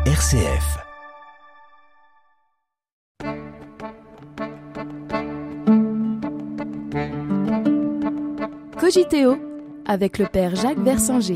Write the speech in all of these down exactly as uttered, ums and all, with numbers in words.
R C F. Cogiteo avec le père Jacques Versinger.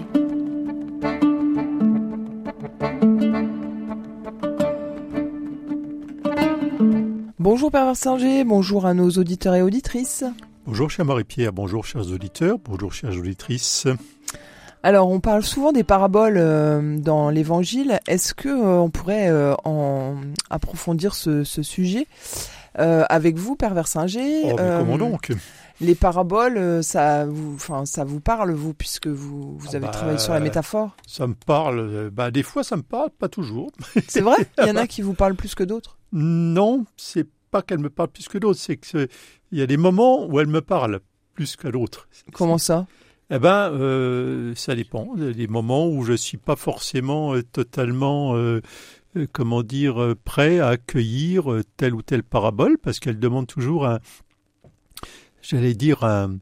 Bonjour Père Versinger, bonjour à nos auditeurs et auditrices. Bonjour cher Marie-Pierre, bonjour chers auditeurs, bonjour chères auditrices. Alors on parle souvent des paraboles euh, dans l'Évangile. Est-ce que euh, on pourrait euh, en approfondir ce, ce sujet euh, avec vous Père Versinger? Oh, mais euh, comment donc? Les paraboles, ça vous, enfin, ça vous parle vous puisque vous, vous oh, avez bah, travaillé sur la métaphore? Ça me parle, bah, des fois ça me parle, pas toujours. C'est vrai? Il y en a qui vous parlent plus que d'autres? Non, c'est pas qu'elle me parle plus que d'autres, c'est qu'il y a des moments où elle me parle plus que d'autres. Comment ça? Eh ben, euh, ça dépend. Il y a des moments où je suis pas forcément euh, totalement, euh, euh, comment dire, euh, prêt à accueillir euh, telle ou telle parabole, parce qu'elle demande toujours un, j'allais dire un,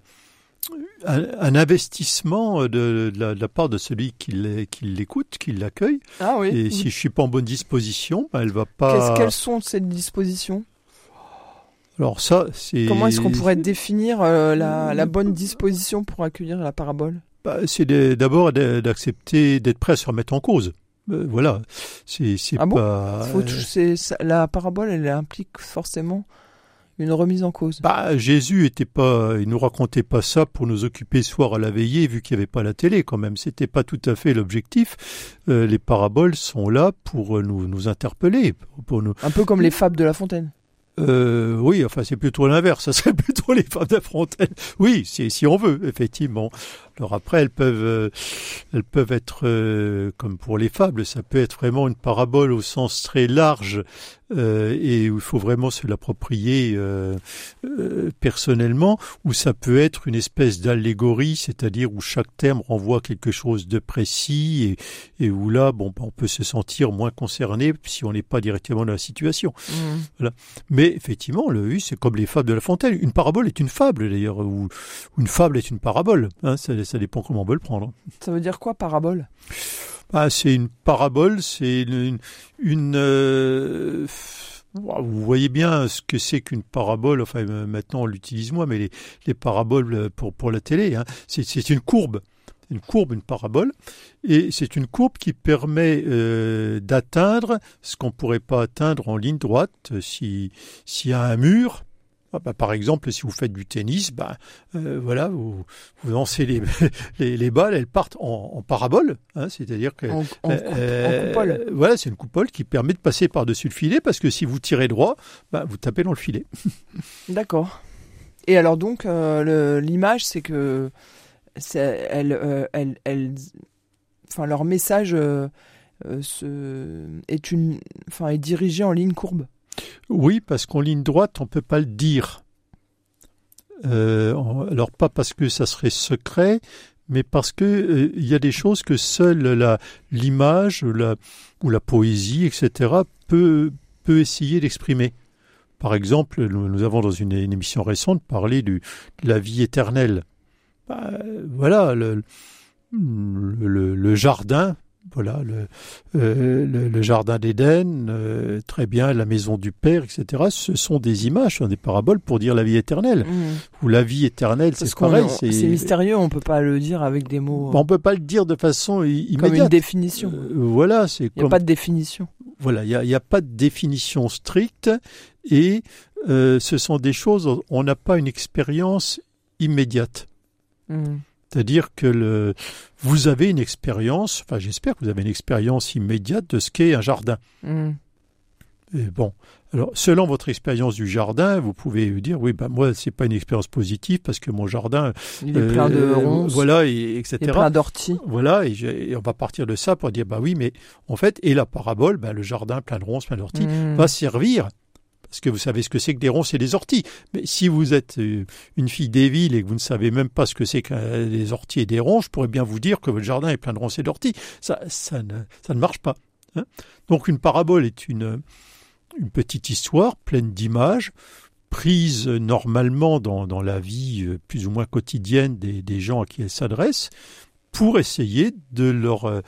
un, un investissement de, de, la, de la part de celui qui, qui l'écoute, qui l'accueille. Ah oui. Et si je suis pas en bonne disposition, ben elle va pas. Qu'est-ce, quelles sont ces dispositions? Alors ça, c'est... Comment est-ce qu'on pourrait définir euh, la, la bonne disposition pour accueillir la parabole? Bah, c'est de, d'abord de, d'accepter, d'être prêt à se remettre en cause. Euh, voilà. C'est, c'est ah bon pas... Faut, c'est, ça, la parabole, elle implique forcément une remise en cause. Bah, Jésus était pas, il nous racontait pas ça pour nous occuper soir à la veillée, vu qu'il n'y avait pas la télé quand même. C'était pas tout à fait l'objectif. Euh, les paraboles sont là pour nous, nous interpeller. Pour nous... Un peu comme les fables de La Fontaine. Euh, oui, enfin c'est plutôt l'inverse, ça serait plutôt les fables de La Fontaine. Oui, si, si on veut, effectivement. Alors après, elles peuvent, euh, elles peuvent être euh, comme pour les fables, ça peut être vraiment une parabole au sens très large euh, et où il faut vraiment se l'approprier euh, euh, personnellement, ou ça peut être une espèce d'allégorie, c'est-à-dire où chaque terme renvoie quelque chose de précis et, et où là, bon, on peut se sentir moins concerné si on n'est pas directement dans la situation. Mmh. Voilà. Mais effectivement, le oui, c'est comme les fables de La Fontaine. Une parabole est une fable d'ailleurs, ou une fable est une parabole. Hein, ça, ça dépend comment on veut le prendre. Ça veut dire quoi, parabole? Ah, c'est une parabole, c'est une... une, une euh, vous voyez bien ce que c'est qu'une parabole, enfin maintenant on l'utilise moins, mais les, les paraboles pour, pour la télé, hein, c'est, c'est une courbe. Une courbe, une parabole, et c'est une courbe qui permet euh, d'atteindre ce qu'on ne pourrait pas atteindre en ligne droite. Si, s'il y a un mur, ah bah, par exemple, si vous faites du tennis, bah, euh, voilà, vous, vous lancez les, les, les balles, elles partent en, en parabole, hein, c'est-à-dire que en, en, euh, en coupole. Voilà, c'est une coupole qui permet de passer par-dessus le filet, parce que si vous tirez droit, bah, vous tapez dans le filet. D'accord. Et alors donc, euh, le, l'image, c'est que c'est, elle, euh, elle, elle, enfin, leur message euh, euh, se, est, une, enfin, est dirigé en ligne courbe. Oui, parce qu'en ligne droite, on ne peut pas le dire. Euh, alors, pas parce que ça serait secret, mais parce qu'il euh, y a des choses que seule la, l'image la, ou la poésie, et cetera, peut, peut essayer d'exprimer. Par exemple, nous, nous avons dans une, une émission récente parlé du, de la vie éternelle. Bah, voilà, le, le, le jardin, voilà, le, euh, le, le jardin d'Éden, euh, très bien, la maison du Père, et cetera. Ce sont des images, ce sont des paraboles pour dire la vie éternelle. Mmh. Ou la vie éternelle, parce c'est pareil. C'est... c'est mystérieux, on ne peut pas le dire avec des mots. On ne peut pas le dire de façon immédiate. Comme une définition. Euh, voilà, c'est il n'y a comme... pas de définition. Voilà, il n'y a, a pas de définition stricte et euh, ce sont des choses, on n'a pas une expérience immédiate. Mmh. C'est-à-dire que le, vous avez une expérience, enfin j'espère que vous avez une expérience immédiate de ce qu'est un jardin. Mmh. Et bon, alors selon votre expérience du jardin, vous pouvez dire oui, ben moi c'est pas une expérience positive parce que mon jardin, il est euh, plein de ronces, voilà, et, etc. Il est plein d'orties. Voilà, et, et on va partir de ça pour dire bah oui, mais en fait et la parabole, ben, le jardin plein de ronces, plein d'orties, mmh. va servir. Parce que vous savez ce que c'est que des ronces et des orties. Mais si vous êtes une fille des villes et que vous ne savez même pas ce que c'est que des orties et des ronces, je pourrais bien vous dire que votre jardin est plein de ronces et d'orties. Ça, ça, ne, ça ne marche pas. Hein. Donc une parabole est une, une petite histoire pleine d'images, prise normalement dans, dans la vie plus ou moins quotidienne des, des gens à qui elle s'adresse, pour essayer de leur,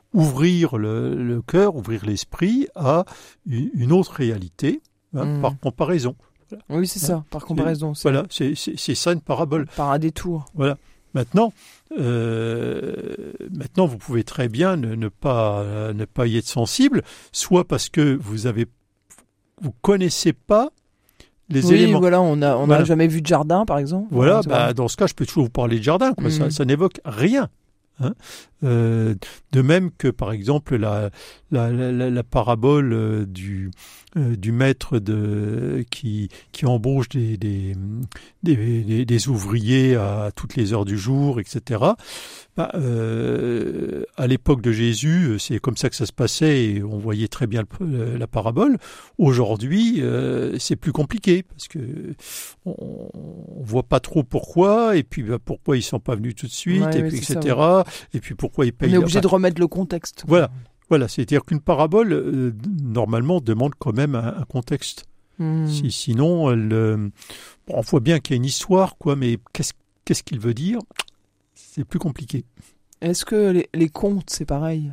ouvrir le, le cœur, ouvrir l'esprit à une, une autre réalité, hein, mmh. par comparaison. Voilà. Oui, c'est ça, par comparaison. C'est, voilà, c'est, c'est, c'est ça une parabole. Par un détour. Voilà. Maintenant, euh, maintenant, vous pouvez très bien ne, ne pas euh, ne pas y être sensible, soit parce que vous avez vous connaissez pas les oui, éléments. Voilà, on a on n'a voilà. jamais vu de jardin, par exemple. Voilà, bah, dans ce cas, je peux toujours vous parler de jardin. Quoi. Mmh. Ça, ça n'évoque rien. Hein euh, de même que, par exemple, la la, la, la parabole euh, du euh, du maître de qui qui embauche des des, des des des ouvriers à toutes les heures du jour, et cetera. Bah, euh, à l'époque de Jésus, c'est comme ça que ça se passait et on voyait très bien le, la parabole. Aujourd'hui, euh, c'est plus compliqué parce que on, on voit pas trop pourquoi et puis bah, pourquoi ils sont pas venus tout de suite ouais, et puis et cetera. Ça, ouais. Et puis pourquoi ils payent. On est obligé enfin, de remettre le contexte. Voilà, voilà. C'est-à-dire qu'une parabole euh, normalement demande quand même un, un contexte. Mmh. Si, sinon, elle, euh, bon, on voit bien qu'il y a une histoire, quoi, mais qu'est-ce qu'est-ce qu'il veut dire? C'est plus compliqué. Est-ce que les, les contes, c'est pareil?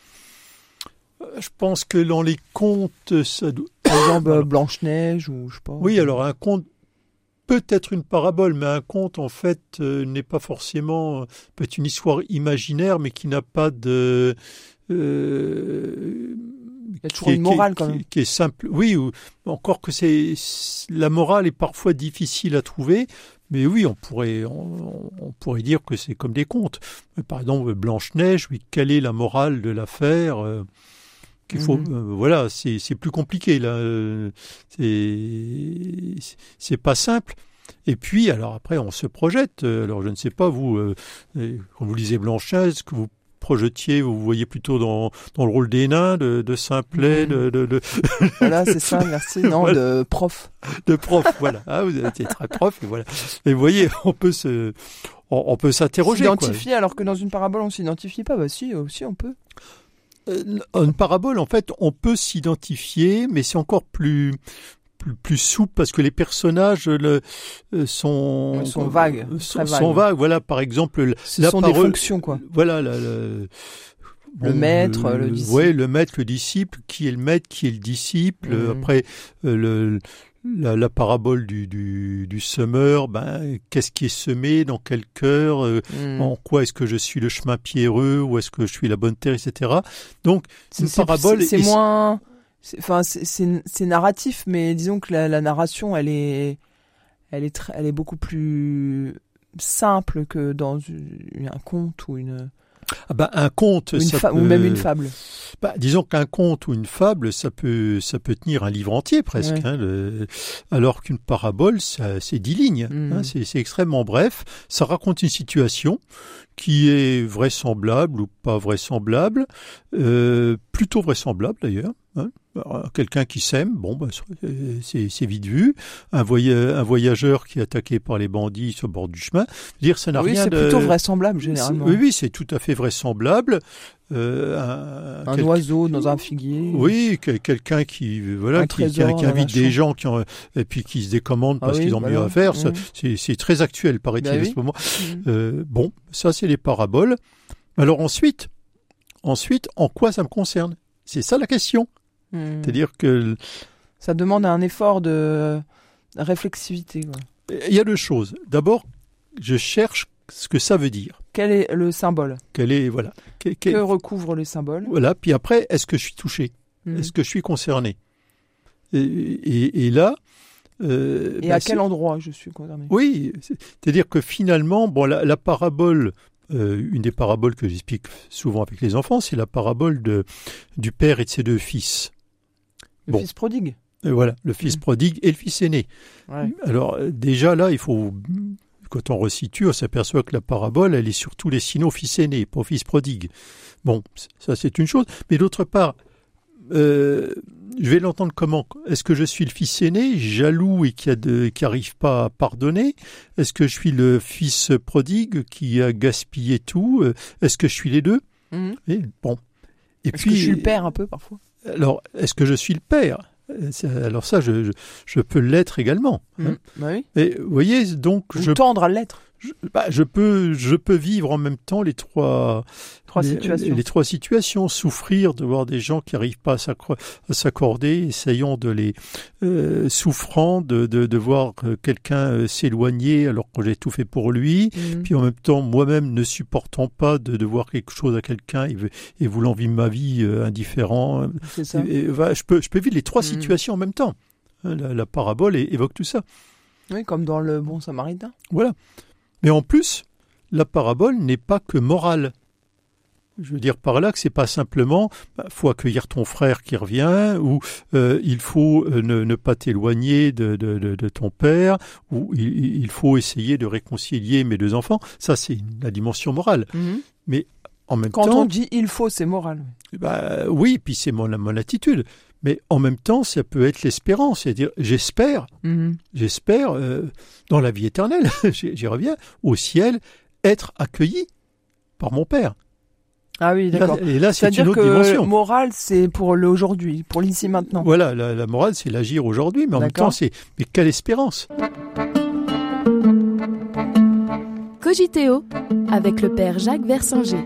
Je pense que dans les contes, ça doit... Par exemple, alors, Blanche-Neige ou je sais pas. Oui, alors un conte peut être une parabole, mais un conte, en fait, euh, n'est pas forcément... peut être une histoire imaginaire, mais qui n'a pas de... Euh, Il y a toujours une morale, qui, quand même. Qui, qui est simple. Oui, ou, encore que c'est... La morale est parfois difficile à trouver, mais oui, on pourrait, on, on pourrait dire que c'est comme des contes. Par exemple, Blanche-Neige, oui, quelle est la morale de l'affaire euh, qu'il faut, mm-hmm. euh, voilà, c'est, c'est plus compliqué là. Euh, c'est, c'est pas simple. Et puis, alors après, on se projette. Alors, je ne sais pas vous, euh, quand vous lisez Blanche-Neige, ce que vous projetiez, vous voyez plutôt dans, dans le rôle des nains, de, de Simplet, mmh. de, de, de... Voilà, c'est ça, merci. Non, voilà. De prof. De prof, voilà. Ah, vous êtes très prof, et voilà. Et vous voyez, on peut se, on, on peut s'interroger. S'identifier, quoi. Alors que dans une parabole, on s'identifie pas. Bah si, aussi on peut. Euh, une parabole, en fait, on peut s'identifier, mais c'est encore plus... Plus, plus souple parce que les personnages le, euh, sont Ils sont vagues, sont, très vagues. sont vagues. Voilà, par exemple, ce la sont parole, des fonctions, quoi. Voilà, la, la, le bon, maître, le, le disciple. Ouais, le maître, le disciple. Qui est le maître, qui est le disciple. Mmh. Après, euh, le La, la parabole du, du, du semeur, ben, qu'est-ce qui est semé, dans quel cœur, euh, mmh. en quoi est-ce que je suis le chemin pierreux, ou est-ce que je suis la bonne terre, et cetera. Donc, une c'est, parabole... C'est, c'est moins... C'est, enfin, c'est, c'est, c'est narratif, mais disons que la, la narration, elle est, elle est, tr- elle est beaucoup plus simple que dans une, un conte ou une... Ah bah, un conte, ou, une ça fa- peut... ou même une fable. Bah, disons qu'un conte ou une fable, ça peut, ça peut tenir un livre entier presque. Ouais. Hein, le... Alors qu'une parabole, ça, c'est dix lignes. Mmh. Hein, c'est, c'est extrêmement bref. Ça raconte une situation qui est vraisemblable ou pas vraisemblable, euh, plutôt vraisemblable d'ailleurs. Hein. Alors, quelqu'un qui sème, bon, bah, c'est, c'est vite vu. Un, voya- un voyageur qui est attaqué par les bandits sur le bord du chemin. Dire, ça n'a oui, rien c'est de... plutôt vraisemblable généralement. Oui, oui, c'est tout à fait vraisemblable. Euh, un un quel... oiseau dans un figuier. Oui, quel, quelqu'un qui voilà qui, qui, qui invite des gens qui ont, et puis qui se décommandent parce ah oui, qu'ils ont voilà. mieux à faire. Mmh. Ça, c'est, c'est très actuel, paraît-il, bah oui. à ce moment. Mmh. Euh, bon, ça c'est les paraboles. Alors ensuite, ensuite, en quoi ça me concerne? C'est ça la question. Mmh. C'est-à-dire que ça demande un effort de réflexivité. Quoi. Il y a deux choses. D'abord, je cherche ce que ça veut dire. Quel est le symbole? Quel est voilà. Que, quel... que recouvre les symboles? Voilà. Puis après, est-ce que je suis touché? Mmh. Est-ce que je suis concerné? Et, et, et là. Euh, et bah, à quel endroit je suis concerné? Oui, c'est-à-dire que finalement, bon, la, la parabole, euh, une des paraboles que j'explique souvent avec les enfants, c'est la parabole de du père et de ses deux fils. Le bon. fils prodigue. Et voilà, le fils mmh. prodigue et le fils aîné. Ouais. Alors déjà là, il faut. Quand on resitue, on s'aperçoit que la parabole, elle est surtout destinée au fils aîné, pas au fils prodigue. Bon, ça c'est une chose. Mais d'autre part, euh, je vais l'entendre comment? Est-ce que je suis le fils aîné, jaloux et qui a de, qui arrive pas à pardonner? Est-ce que je suis le fils prodigue qui a gaspillé tout? Est-ce que je suis les deux? Mmh. Et, bon. Et est-ce puis, que je suis le père un peu parfois? Alors, est-ce que je suis le père? Alors ça, je, je, je peux l'être également. Hein. Mmh, bah oui. Et vous voyez, donc... Ou je tendre à l'être. je, bah, je peux, je peux vivre en même temps les trois, trois les, situations. Les trois situations, souffrir de voir des gens qui n'arrivent pas à, s'accro- à s'accorder, essayant de les, euh, souffrant de, de, de voir quelqu'un euh, s'éloigner alors que j'ai tout fait pour lui, Mmh. puis en même temps moi-même ne supportant pas de, de voir quelque chose à quelqu'un et, et voulant vivre ma vie euh, indifférent. C'est ça. Et, et, bah, je peux, je peux vivre les trois Mmh. situations en même temps. La, la parabole é- évoque tout ça. Oui, comme dans le Bon Samaritain. Voilà. Mais en plus, la parabole n'est pas que morale. Je veux dire par là que c'est pas simplement bah, faut accueillir ton frère qui revient, ou euh, il faut euh, ne, ne pas t'éloigner de, de, de, de ton père, ou il, il faut essayer de réconcilier mes deux enfants. Ça, c'est la dimension morale. Mmh. Mais en même Quand temps, on dit il faut, c'est moral. bah, oui, puis c'est mon, mon attitude. Mais en même temps, ça peut être l'espérance, c'est-à-dire j'espère, Mmh. j'espère euh, dans la vie éternelle, j'y, j'y reviens, au ciel, être accueilli par mon père. Ah oui, d'accord. Là, et là, c'est C'est-à-dire une autre que dimension. moral, c'est pour le aujourd'hui, pour l'ici maintenant. Voilà, la, la morale, c'est l'agir aujourd'hui, mais en D'accord. même temps, c'est mais quelle espérance. Cogiteo avec le père Jacques Versinger.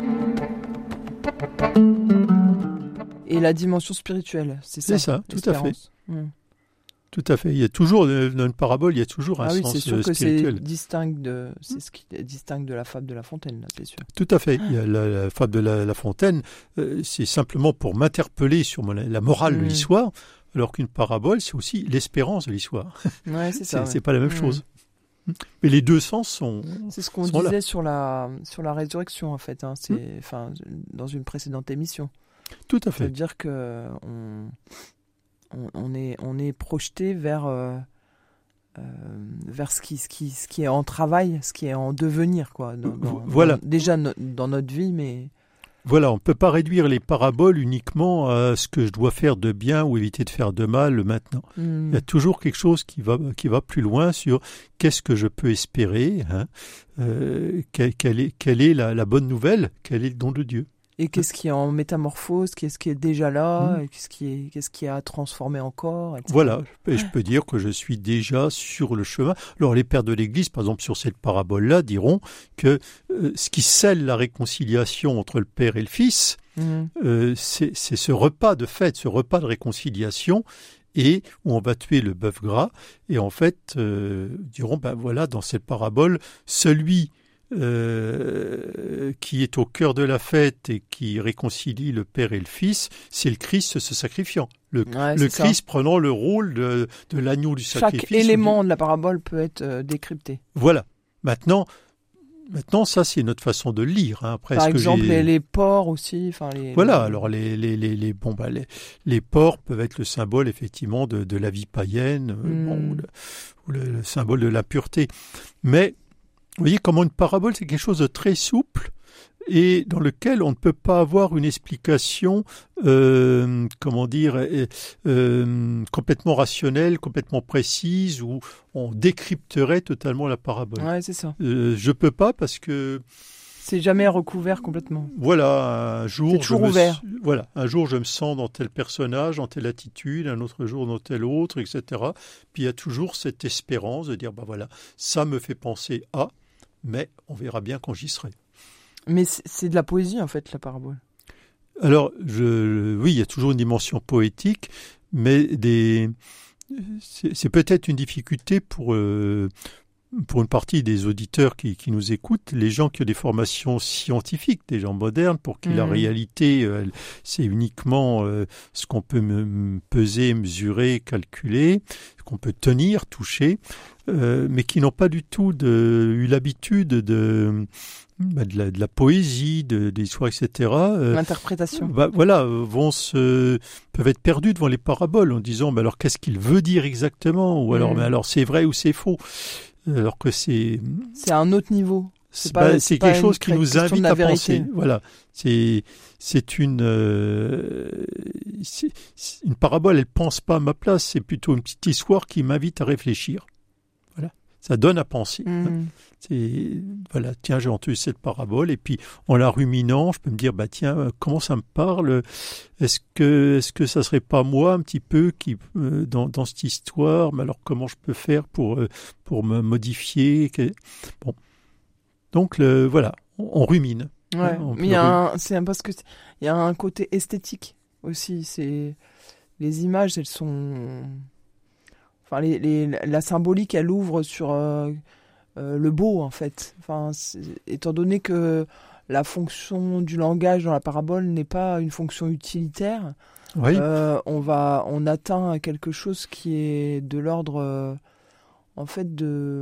Et la dimension spirituelle, c'est ça. C'est ça, tout à fait. l'espérance. Mmh. Tout à fait. Il y a toujours, dans une parabole, il y a toujours un Ah oui, sens c'est sûr euh, que c'est spirituel. distinct de, c'est ce qui est distinct de la fable de La Fontaine, là, c'est sûr. Tout à fait. Il y a la, la fable de la, la Fontaine, euh, c'est simplement pour m'interpeller sur mon- la morale de Mm. l'histoire, alors qu'une parabole, c'est aussi l'espérance de l'histoire. Ouais, c'est ça. C'est, ouais. c'est pas la même Mm. chose. Mais les deux sens sont. C'est ce qu'on sont là. disait sur la sur la résurrection en fait. Hein. C'est Mm. enfin dans une précédente émission. Tout à Ça veut fait. dire que on, on, on est on est projeté vers euh, euh, vers ce qui ce qui ce qui est en travail, ce qui est en devenir quoi. Dans, dans- Voilà. dans- déjà no- dans notre vie, mais Voilà, on ne peut pas réduire les paraboles uniquement à ce que je dois faire de bien ou éviter de faire de mal maintenant. mm, Il y a toujours quelque chose qui va, qui va plus loin sur qu'est-ce que je peux espérer, hein, euh, quelle, quelle est, quelle est la, la bonne nouvelle, quel est le don de Dieu. et qu'est-ce qui est en métamorphose, qu'est-ce qui est déjà là, Mm. et qu'est-ce qui est qu'est-ce qui est à transformer encore, et cetera. Voilà, et je peux dire que je suis déjà sur le chemin. Alors les pères de l'Église, par exemple sur cette parabole-là, diront que euh, ce qui scelle la réconciliation entre le Père et le Fils, Mm. euh, c'est, c'est ce repas de fête, ce repas de réconciliation, et où on va tuer le bœuf gras. Et en fait, euh, diront, ben voilà, dans cette parabole, celui euh, qui est au cœur de la fête et qui réconcilie le Père et le Fils, c'est le Christ se sacrifiant. Le, Ouais, le c'est ça. Christ prenant le rôle de, de l'agneau du sacrifice. Chaque élément de la parabole peut être euh, décrypté. Voilà. Maintenant, maintenant, ça, c'est notre façon de le lire. Hein. Après, Par est-ce que exemple, j'ai- les, les porcs aussi. Enfin, les, Voilà, les- alors les, les, les, les, bon, bah, les, les porcs peuvent être le symbole effectivement de, de la vie païenne, euh, Mm. bon, ou le, ou le- le symbole de la pureté. Mais vous voyez comment une parabole, c'est quelque chose de très souple et dans lequel on ne peut pas avoir une explication, euh, comment dire, euh, euh, complètement rationnelle, complètement précise, où on décrypterait totalement la parabole. Ouais, c'est ça. Euh, je peux pas parce que C'est jamais recouvert complètement. voilà, un jour, C'est je toujours me, ouvert. voilà, un jour je me sens dans tel personnage, dans telle attitude, un autre jour dans tel autre, et cetera. Puis il y a toujours cette espérance de dire, bah voilà, ça me fait penser à, mais on verra bien quand j'y serai. Mais c'est c'est de la poésie en fait, la parabole. Alors, je, oui, il y a toujours une dimension poétique, mais des, c'est, c'est peut-être une difficulté pour, euh, pour une partie des auditeurs qui, qui nous écoutent, les gens qui ont des formations scientifiques, des gens modernes, pour qui la Mhm. réalité, euh, elle- c'est uniquement euh, ce qu'on peut me, me peser, mesurer, calculer, ce qu'on peut tenir, toucher, euh, mais qui n'ont pas du tout de, eu l'habitude de, bah, de, la, de la poésie, de, des histoires, et cetera. euh, L'interprétation. bah, voilà, euh, vont se, peuvent être perdus devant les paraboles en disant, bah, alors qu'est-ce qu'il veut dire exactement? Ou alors, Mm. mais alors c'est vrai ou c'est faux? Alors que c'est, C'est à un autre niveau. c'est, pas- bah, c'est c'est pas quelque une chose qui nous question de invite la à vérité. penser. Voilà, c'est, c'est une, euh, c'est, c'est une parabole. Elle pense pas à ma place. C'est plutôt une petite histoire qui m'invite à réfléchir. Voilà, ça donne à penser. Mm. C'est, voilà, tiens, j'ai entendu cette parabole, et puis en la ruminant, je peux me dire, bah tiens, euh, comment ça me parle? Est-ce que, est-ce que ça serait pas moi un petit peu qui, euh, dans, dans cette histoire, mais alors comment je peux faire pour, euh, pour me modifier? Que- Bon, Donc le, voilà, on, on rumine. Ouais, hein, mais il y a un, c'est un, parce que il y a un côté esthétique aussi. C'est les images, elles sont, enfin les, les la symbolique, elle ouvre sur euh, euh, le beau en fait. Enfin, étant donné que la fonction du langage dans la parabole n'est pas une fonction utilitaire, oui. euh, on va, on atteint quelque chose qui est de l'ordre, euh, en fait, de,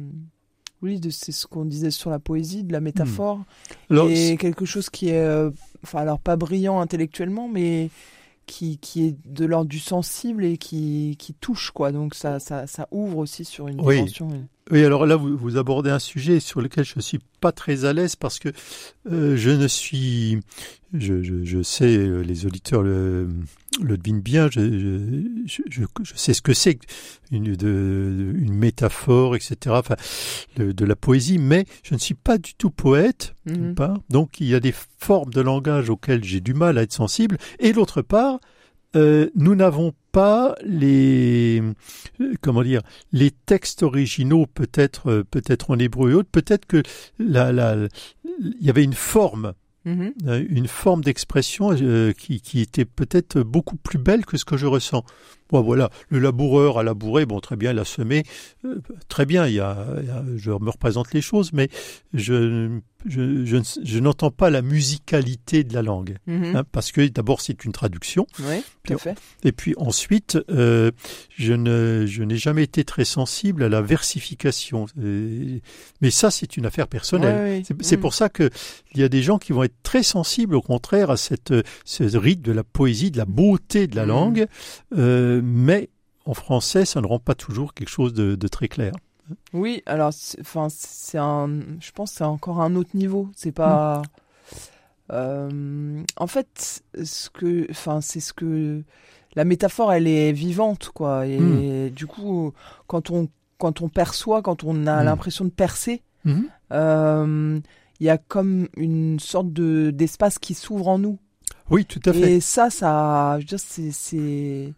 oui, de, c'est ce qu'on disait sur la poésie, de la métaphore, mmh. alors, et c'est... quelque chose qui est, euh, enfin, alors pas brillant intellectuellement, mais qui, qui est de l'ordre du sensible et qui, qui touche, quoi. Donc ça, ça, ça ouvre aussi sur une oui. dimension. Oui. Oui, alors là, vous, vous abordez un sujet sur lequel je ne suis pas très à l'aise parce que euh, je ne suis... Je, je, je sais, les auditeurs le, le devinent bien, je, je, je, je sais ce que c'est une, de, une métaphore, et cetera, enfin, de, de la poésie, mais je ne suis pas du tout poète, mm-hmm. d'une part, donc il y a des formes de langage auxquelles j'ai du mal à être sensible, et d'autre part, Euh, nous n'avons pas les comment dire les textes originaux, peut-être peut-être en hébreu et autres, peut-être que la la il y avait une forme mmh. euh, une forme d'expression euh, qui qui était peut-être beaucoup plus belle que ce que je ressens. Bon, voilà, le laboureur a labouré, bon, très bien, il a semé, euh, très bien, il y a, il y a, je me représente les choses, mais je, je, je, je n'entends pas la musicalité de la langue, mm-hmm. hein, parce que d'abord c'est une traduction, oui, tout à fait. Et puis ensuite, euh, je ne, je n'ai jamais été très sensible à la versification, et, mais ça c'est une affaire personnelle. Ouais, oui. C'est, c'est mm. pour ça que il y a des gens qui vont être très sensibles, au contraire, à cette, ce rythme de la poésie, de la beauté de la mm. langue. Euh, mais en français, ça ne rend pas toujours quelque chose de, de très clair. Oui, alors, enfin, c'est, c'est un, je pense, que c'est encore un autre niveau. C'est pas, mmh. euh, en fait, ce que, enfin, c'est ce que la métaphore, elle est vivante, quoi. Et mmh. du coup, quand on, quand on perçoit, quand on a mmh. l'impression de percer, mmh. euh, il y a comme une sorte de d'espace qui s'ouvre en nous. Oui, tout à fait. Et ça, ça, je veux dire, c'est, c'est,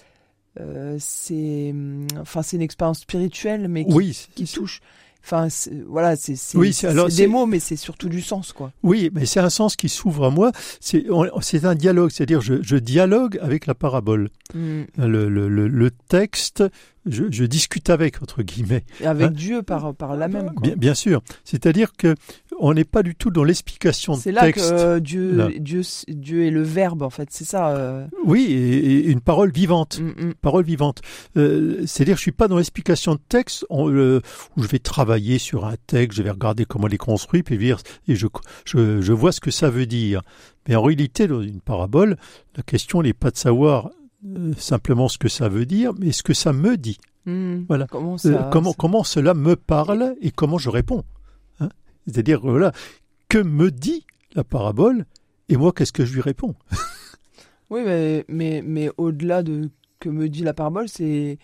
euh, c'est, enfin, c'est une expérience spirituelle, mais qui, oui, qui touche. Enfin, c'est, voilà, c'est, c'est, oui, c'est, c'est, alors, c'est c'est des mots, mais c'est surtout du sens, quoi. Oui, mais c'est un sens qui s'ouvre à moi. C'est, c'est un dialogue, c'est-à-dire je, je dialogue avec la parabole. Mm. Le, le, le, le texte, je, je discute avec, entre guillemets. Et avec hein. Dieu par, par là même, quoi. Bien, bien sûr. C'est-à-dire que on n'est pas du tout dans l'explication de texte. C'est là que euh, Dieu, là. Dieu, Dieu est le verbe, en fait. C'est ça. Euh... Oui, et, et une parole vivante. Mm-mm. Parole vivante. Euh, c'est-à-dire que je suis pas dans l'explication de texte on, euh, où je vais travailler sur un texte, je vais regarder comment il est construit, puis dire, et je, je, je vois ce que ça veut dire. Mais en réalité, dans une parabole, la question n'est pas de savoir euh, simplement ce que ça veut dire, mais ce que ça me dit. Mmh, voilà. Comment, ça, euh, comment, comment cela me parle et comment je réponds. Hein, c'est-à-dire, voilà, que me dit la parabole et moi, qu'est-ce que je lui réponds? Oui, mais, mais, mais au-delà de que me dit la parabole, c'est...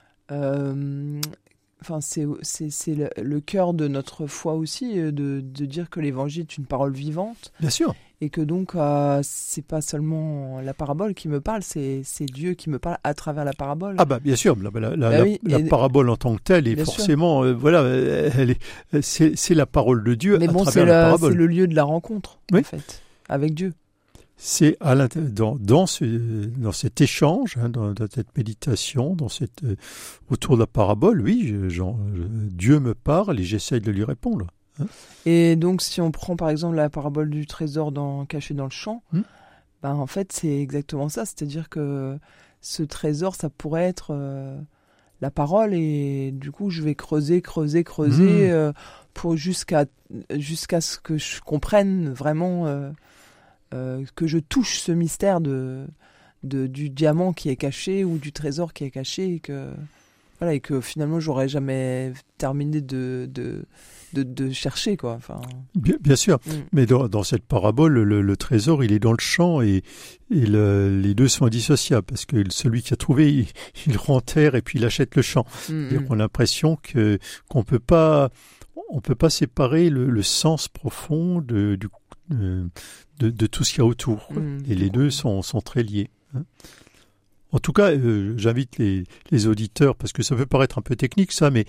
Euh, Enfin, c'est, c'est, c'est le, le cœur de notre foi aussi, de, de dire que l'évangile est une parole vivante. Bien sûr. Et que donc, euh, c'est pas seulement la parabole qui me parle, c'est, c'est Dieu qui me parle à travers la parabole. Ah bah bien sûr, la, la, la, bah oui, la, la parabole en tant que telle est forcément, euh, voilà, elle est, c'est, c'est la parole de Dieu. Mais à bon, travers c'est, la la, parabole. c'est le lieu de la rencontre, oui. en fait, avec Dieu. C'est à dans, dans, ce, dans cet échange, hein, dans, dans cette méditation, dans cette, euh, autour de la parabole, oui, je, je, je, Dieu me parle et j'essaye de lui répondre. Hein. Et donc, si on prend par exemple la parabole du trésor dans, caché dans le champ, hmm. ben, en fait, c'est exactement ça. C'est-à-dire que ce trésor, ça pourrait être euh, la parole et du coup, je vais creuser, creuser, creuser hmm. euh, pour jusqu'à, jusqu'à ce que je comprenne vraiment... Euh, Euh, que je touche ce mystère de, de, du diamant qui est caché ou du trésor qui est caché et que, voilà, et que finalement j'aurais jamais terminé de, de, de, de chercher, quoi. Enfin... Bien, bien sûr, mm. mais dans, dans cette parabole, le, le trésor il est dans le champ et, et le, les deux sont indissociables parce que celui qui a trouvé il, il renterre et puis il achète le champ. Mm-hmm. On a l'impression que, qu'on peut pas, on peut pas séparer le, le sens profond de, du euh, De, de tout ce qu'il y a autour. Mmh, et les deux sont, sont très liés. Hein. En tout cas, euh, j'invite les, les auditeurs, parce que ça peut paraître un peu technique ça, mais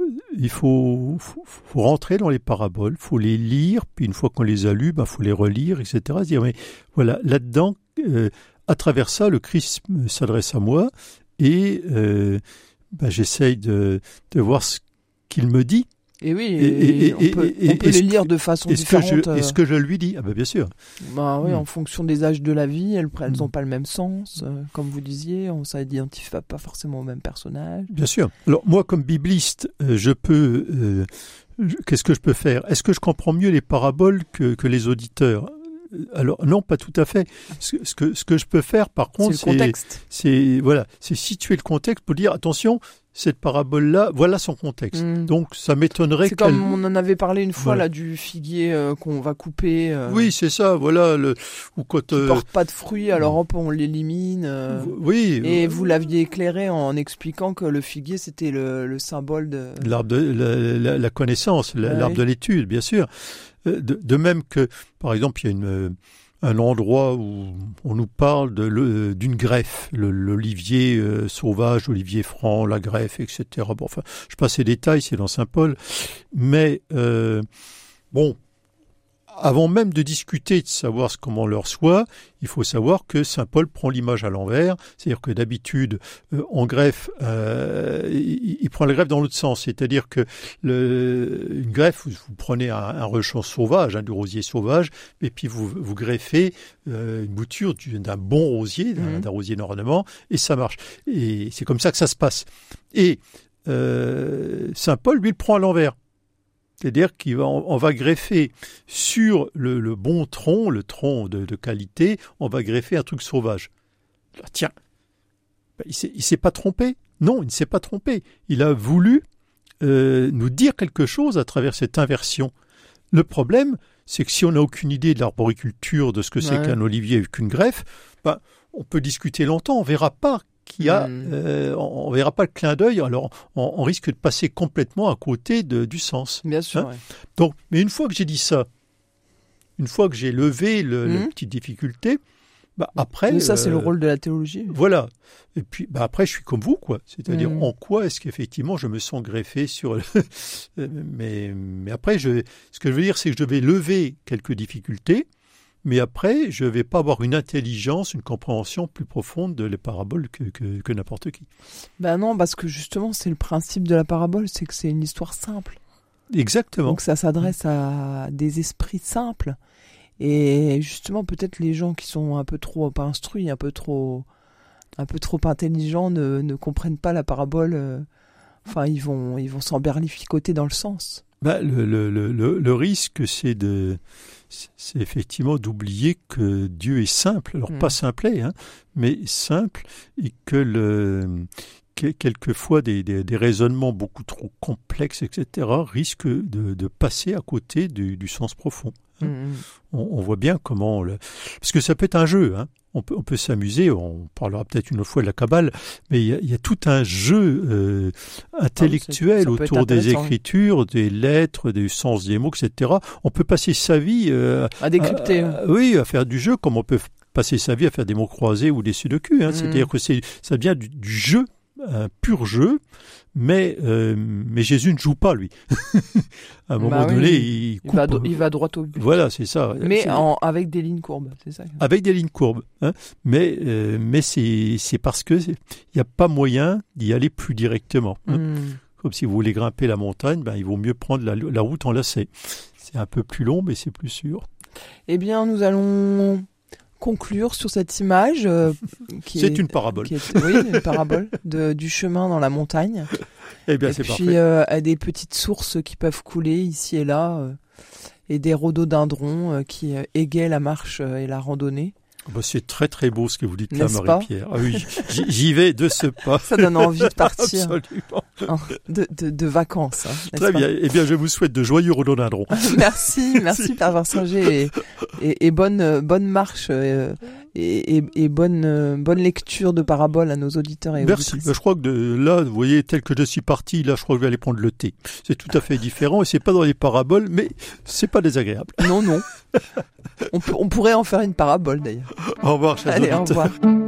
il faut, faut, faut rentrer dans les paraboles, faut les lire, puis une fois qu'on les a lues, ben, faut les relire, et cetera. Se dire, mais voilà, là-dedans, euh, à travers ça, le Christ s'adresse à moi et euh, ben, j'essaye de, de voir ce qu'il me dit. Et oui, et, et, et, on peut, et, on peut les lire de façon est-ce différente. Que je, est-ce que je lui dis? Ah ben bien sûr. Bah oui, mmh. en fonction des âges de la vie, elles n'ont mmh. pas le même sens. Euh, comme vous disiez, on ne s'identifie pas forcément au même personnage. Bien sûr. Alors moi, comme bibliste, euh, je peux... Euh, je, qu'est-ce que je peux faire? Est-ce que je comprends mieux les paraboles que, que les auditeurs? Alors non, pas tout à fait. Ce, ce, que, ce que je peux faire, par contre, c'est le contexte. C'est, c'est, voilà, c'est situer le contexte pour dire, attention, cette parabole-là, voilà son contexte. Mmh. Donc, ça m'étonnerait c'est qu'elle... comme on en avait parlé une fois, voilà. là, du figuier euh, qu'on va couper. Euh, oui, c'est ça, voilà. Le... Ou quand, qui euh... porte pas de fruits, alors hop, on l'élimine. Euh... Oui. Et euh... vous l'aviez éclairé en expliquant que le figuier, c'était le, le symbole de... L'arbre de la, la, la connaissance, la, ouais. l'arbre de l'étude, bien sûr. De, de même que, par exemple, il y a une... un endroit où on nous parle de le, d'une greffe, le, l'olivier euh, sauvage, l'olivier franc, la greffe, et cetera. Bon, enfin, je passe les détails, c'est dans Saint Paul. Mais, euh, bon, avant même de discuter de savoir comment on leur soit, il faut savoir que Saint Paul prend l'image à l'envers, c'est-à-dire que d'habitude, euh, en greffe, euh, il, il prend la greffe dans l'autre sens, c'est-à-dire que le, une greffe, vous, vous prenez un, un rechon sauvage, hein, du rosier sauvage, et puis vous, vous greffez euh, une bouture du, d'un bon rosier, d'un, mmh. d'un rosier d'ornement, et ça marche. Et c'est comme ça que ça se passe. Et euh, Saint Paul, lui, le prend à l'envers. C'est-à-dire qu'on va greffer sur le, le bon tronc, le tronc de, de qualité, on va greffer un truc sauvage. Alors, tiens, ben, il ne s'est pas trompé. Non, il ne s'est pas trompé. Il a voulu euh, nous dire quelque chose à travers cette inversion. Le problème, c'est que si on n'a aucune idée de l'arboriculture, de ce que ouais. c'est qu'un olivier avec une greffe, ben, on peut discuter longtemps, on ne verra pas. Qui a, mmh. euh, on ne verra pas le clin d'œil, alors on, on risque de passer complètement à côté de, du sens. Bien sûr. Hein ouais. Donc, mais une fois que j'ai dit ça, une fois que j'ai levé le, mmh. la petite difficulté, bah après. Mais ça, euh, c'est le rôle de la théologie. Voilà. Et puis, bah après, je suis comme vous, quoi. C'est-à-dire, mmh. en quoi est-ce qu'effectivement je me sens greffé sur. Le mais, mais après, je, ce que je veux dire, c'est que je vais lever quelques difficultés. Mais après, je ne vais pas avoir une intelligence, une compréhension plus profonde de les paraboles que, que, que n'importe qui. Ben non, parce que justement, c'est le principe de la parabole, c'est que c'est une histoire simple. Exactement. Donc ça s'adresse à des esprits simples. Et justement, peut-être les gens qui sont un peu trop instruits, un peu trop, un peu trop intelligents ne, ne comprennent pas la parabole. Euh, enfin, ils vont, ils vont s'emberlificoter dans le sens. Ben, le, le, le, le risque, c'est de... c'est effectivement d'oublier que Dieu est simple, alors mmh. pas simplet, hein, mais simple, et que le, que, quelquefois des, des, des raisonnements beaucoup trop complexes, et cetera, risquent de, de passer à côté du, du sens profond. Hein. Mmh. On, on voit bien comment... Le, parce que ça peut être un jeu, hein. On peut, on peut s'amuser, on parlera peut-être une autre fois de la Kabbale, mais il y a, il y a tout un jeu euh, intellectuel ah, autour des écritures, des lettres, des sens des mots, et cetera. On peut passer sa vie euh, à décrypter. À, à, oui, à faire du jeu, comme on peut passer sa vie à faire des mots croisés ou des sudoku. Hein. Mmh. C'est-à-dire que c'est, ça devient du, du jeu, un pur jeu, mais, euh, mais Jésus ne joue pas, lui. À un moment bah donné, oui, il, coupe. Il va, do- il va droit au but. Voilà, c'est ça. Mais c'est... En, avec des lignes courbes, c'est ça. Avec des lignes courbes. Hein. Mais, euh, mais c'est, c'est parce qu'il n'y a pas moyen d'y aller plus directement. Hein. Mm. Comme si vous voulez grimper la montagne, ben, il vaut mieux prendre la, la route en lacet. C'est un peu plus long, mais c'est plus sûr. Eh bien, nous allons conclure sur cette image euh, qui c'est est une parabole. Qui est, oui, une parabole de, du chemin dans la montagne. Eh bien, et c'est puis, parfait. Euh, à des petites sources qui peuvent couler ici et là, euh, et des rhododendrons euh, qui euh, égaient la marche euh, et la randonnée. Bah, c'est très très beau ce que vous dites là, N'est-ce Marie-Pierre. Ah oui, j'y, j'y vais de ce pas. Ça donne envie de partir. Absolument. De, de, de vacances. Hein, très pas? bien. Eh bien, je vous souhaite de joyeux rhododendrons. merci, merci Père Vincent G et, et, et bonne bonne marche euh, et, et, et bonne euh, bonne lecture de paraboles à nos auditeurs et merci. auditrices. Je crois que de, là, vous voyez, tel que je suis parti, là, je crois que je vais aller prendre le thé. C'est tout à fait différent et c'est pas dans les paraboles, mais c'est pas désagréable. Non, non. On, on pourrait en faire une parabole d'ailleurs. Au revoir, chers Allez, auditeurs. Au revoir.